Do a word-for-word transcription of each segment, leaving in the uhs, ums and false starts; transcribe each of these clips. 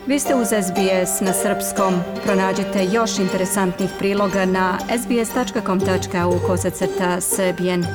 Vi ste uz S B S na srpskom. Pronađite još interesantnih priloga na sbs.com tačka au kosacrta srbijen.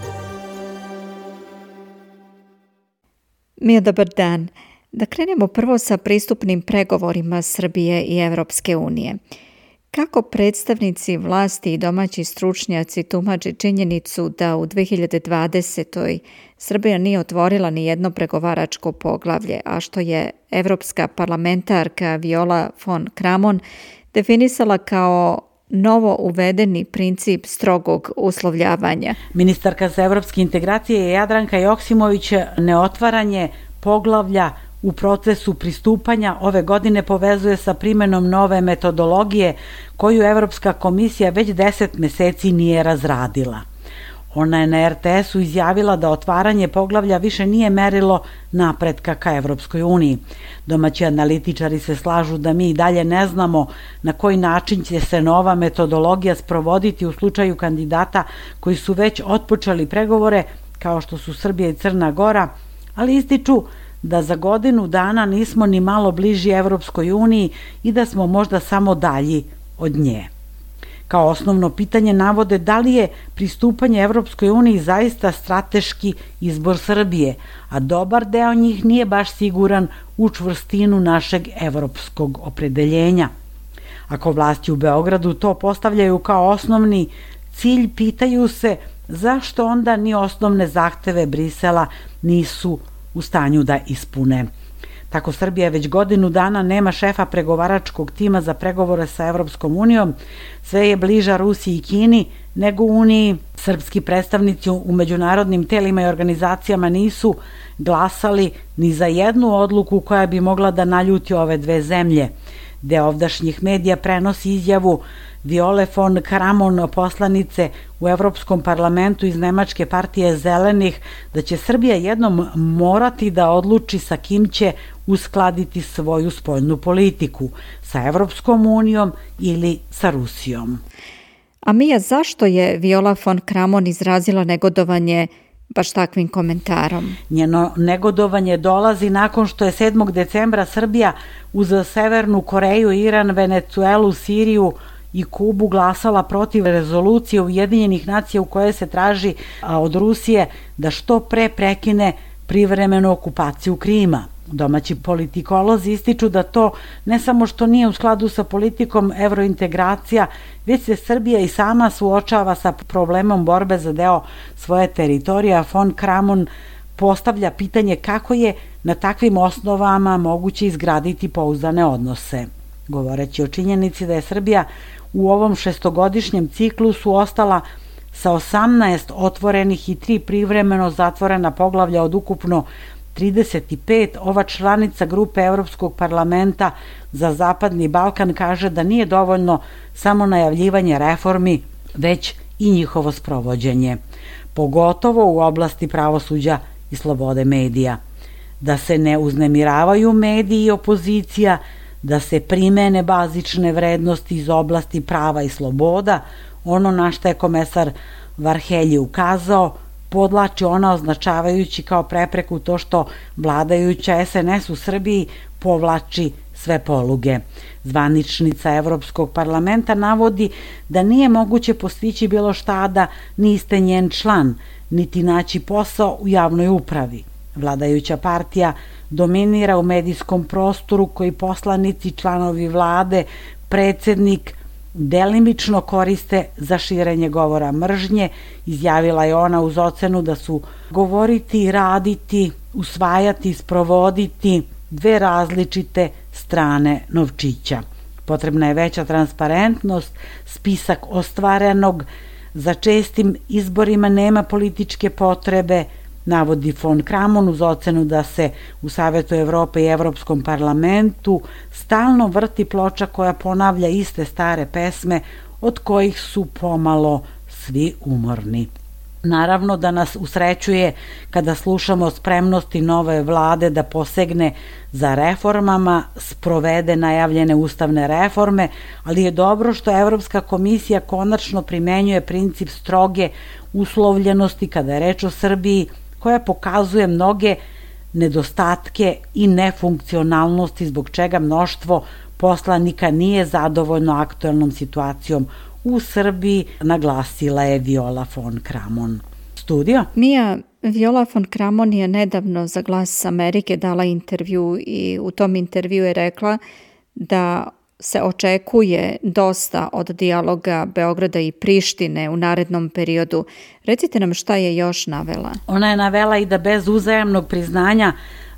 Mija, dobar dan. Da krenemo prvo sa pristupnim pregovorima Srbije i Evropske unije. Kako predstavnici vlasti i domaći stručnjaci tumače činjenicu da u dve hiljade dvadesetoj. Srbija nije otvorila ni jedno pregovaračko poglavlje, a što je evropska parlamentarka Viola von Kramon definisala kao novo uvedeni princip strogog uslovljavanja? Ministarka za evropske integracije Jadranka Joksimović neotvaranje poglavlja u procesu pristupanja ove godine povezuje sa primenom nove metodologije koju Evropska komisija već deset meseci nije razradila. Ona je na er te esu izjavila da otvaranje poglavlja više nije merilo napretka ka Evropskoj uniji. Domaći analitičari se slažu da mi i dalje ne znamo na koji način će se nova metodologija sprovoditi u slučaju kandidata koji su već otpočeli pregovore, kao što su Srbija i Crna Gora, ali ističu da za godinu dana nismo ni malo bliži Evropskoj uniji i da smo možda samo dalji od nje. Kao osnovno pitanje navode da li je pristupanje Evropskoj uniji zaista strateški izbor Srbije, a dobar deo njih nije baš siguran u čvrstinu našeg evropskog opredeljenja. Ako vlasti u Beogradu to postavljaju kao osnovni cilj, pitaju se zašto onda ni osnovne zahteve Brisela nisu u stanju da ispune. Tako Srbija već godinu dana nema šefa pregovaračkog tima za pregovore sa Evropskom unijom, sve je bliža Rusiji i Kini nego Uniji. Srpski predstavnici u međunarodnim telima i organizacijama nisu glasali ni za jednu odluku koja bi mogla da naljuti ove dve zemlje. Deo ovdašnjih medija prenosi izjavu Viole von Kramon, poslanice u Evropskom parlamentu iz Nemačke partije zelenih, da će Srbija jednom morati da odluči sa kim će uskladiti svoju spoljnu politiku, sa Evropskom unijom ili sa Rusijom. A Mija, zašto je Viola von Kramon izrazila negodovanje baš takvim komentarom? Njeno negodovanje dolazi nakon što je sedmog decembra Srbija uz Severnu Koreju, Iran, Venecuelu, Siriju i Kubu glasala protiv rezolucije Ujedinjenih nacija u kojoj se traži od Rusije da što pre prekine privremenu okupaciju Krima. Domaći politikolozi ističu da to ne samo što nije u skladu sa politikom evrointegracija, već se Srbija i sama suočava sa problemom borbe za deo svoje teritorije. Von Kramon postavlja pitanje kako je na takvim osnovama moguće izgraditi pouzdane odnose. Govoreći o činjenici da je Srbija u ovom šestogodišnjem ciklusu ostala sa osamnaest otvorenih i tri privremeno zatvorena poglavlja od ukupno trideset pet, ova članica grupe Evropskog parlamenta za Zapadni Balkan kaže da nije dovoljno samo najavljivanje reformi, već i njihovo sprovođenje, pogotovo u oblasti pravosuđa i slobode medija. Da se ne uznemiravaju mediji i opozicija, da se primene bazične vrednosti iz oblasti prava i sloboda, ono na što je komesar Varhelji ukazao, podlači ona označavajući kao prepreku to što vladajuća es en es u Srbiji povlači sve poluge. Zvaničnica Evropskog parlamenta navodi da nije moguće postići bilo šta da niste njen član, niti naći posao u javnoj upravi. Vladajuća partija dominira u medijskom prostoru koji poslanici, članovi vlade, predsednik delimično koriste za širenje govora mržnje, izjavila je ona uz ocenu da su govoriti, raditi, usvajati, sprovoditi dve različite strane novčića. Potrebna je veća transparentnost, spisak ostvarenog, za čestim izborima nema političke potrebe, navodi von Kramon uz ocenu da se u Savetu Evrope i Evropskom parlamentu stalno vrti ploča koja ponavlja iste stare pesme od kojih su pomalo svi umorni. Naravno da nas usrećuje kada slušamo o spremnosti nove vlade da posegne za reformama, sprovede najavljene ustavne reforme, ali je dobro što Evropska komisija konačno primenjuje princip stroge uslovljenosti kada je reč o Srbiji, koja pokazuje mnoge nedostatke i nefunkcionalnosti zbog čega mnoštvo poslanika nije zadovoljno aktuelnom situacijom u Srbiji, naglasila je Viola von Kramon. Studio? Mija, Viola von Kramon je nedavno za Glas Amerike dala intervju i u tom intervju je rekla da se očekuje dosta od dijaloga Beograda i Prištine u narednom periodu. Recite nam šta je još navela. Ona je navela i da bez uzajamnog priznanja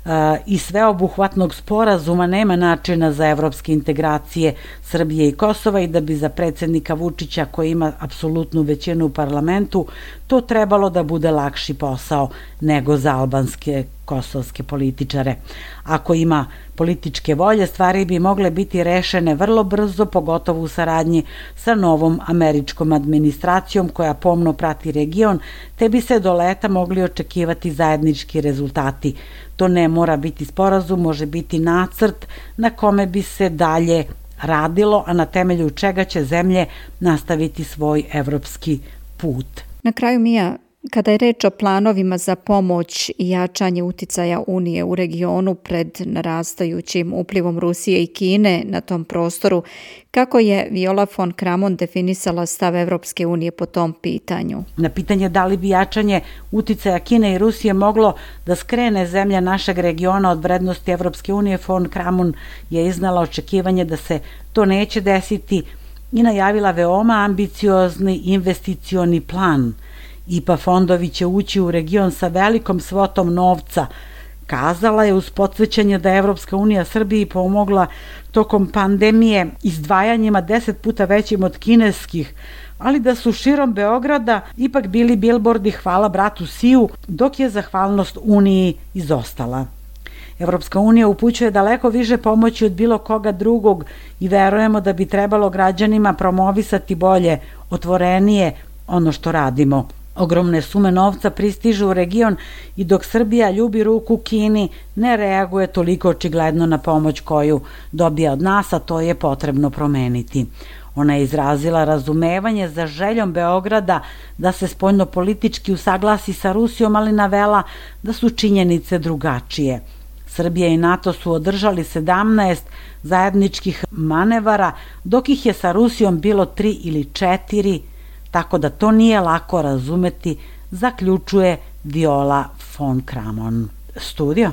i sveobuhvatnog sporazuma nema načina za evropske integracije Srbije i Kosova i da bi za predsjednika Vučića, koji ima apsolutnu većinu u parlamentu, to trebalo da bude lakši posao nego za albanske kosovske političare. Ako ima političke volje, stvari bi mogle biti rešene vrlo brzo, pogotovo u saradnji sa novom američkom administracijom koja pomno prati region, te bi se do leta mogli očekivati zajednički rezultati. To ne mora biti sporazum, može biti nacrt na kome bi se dalje radilo, a na temelju čega će zemlje nastaviti svoj evropski put. Na kraju, Mija, kada je reč o planovima za pomoć i jačanje uticaja Unije u regionu pred narastajućim uplivom Rusije i Kine na tom prostoru, kako je Viola von Kramon definisala stav Evropske unije po tom pitanju? Na pitanje da li bi jačanje uticaja Kine i Rusije moglo da skrene zemlje našeg regiona od vrednosti Evropske unije, von Kramon je iznala očekivanje da se to neće desiti i najavila veoma ambiciozni investicioni plan. I P A fondovi će ući u region sa velikom svotom novca. Kazala je uz podsjećanje da je Evropska unija Srbiji pomogla tokom pandemije izdvajanjima deset puta većim od kineskih, ali da su širom Beograda ipak bili bilbordi hvala bratu Siju, dok je zahvalnost Uniji izostala. Evropska unija upućuje daleko više pomoći od bilo koga drugog i verujemo da bi trebalo građanima promovisati bolje, otvorenije ono što radimo. Ogromne sume novca pristižu u region i dok Srbija ljubi ruku Kini, ne reaguje toliko očigledno na pomoć koju dobija od nas, a to je potrebno promeniti. Ona je izrazila razumevanje za željom Beograda da se spoljnopolitički usaglasi sa Rusijom, ali navela da su činjenice drugačije. Srbija i NATO su održali sedamnaest zajedničkih manevara, dok ih je sa Rusijom bilo tri ili četiri, tako da to nije lako razumeti, zaključuje Viola von Kramon. Studio?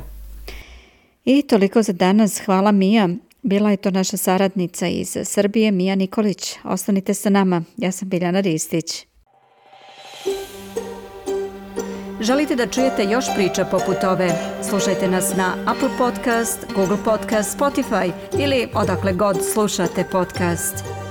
I toliko za danas. Hvala, Mija. Bila je to naša saradnica iz Srbije, Mija Nikolić. Ostanite sa nama. Ja sam Biljana Ristić. Želite da čujete još priča poput ove? Slušajte nas na Apple Podcast, Google Podcast, Spotify ili odakle god slušate podcast.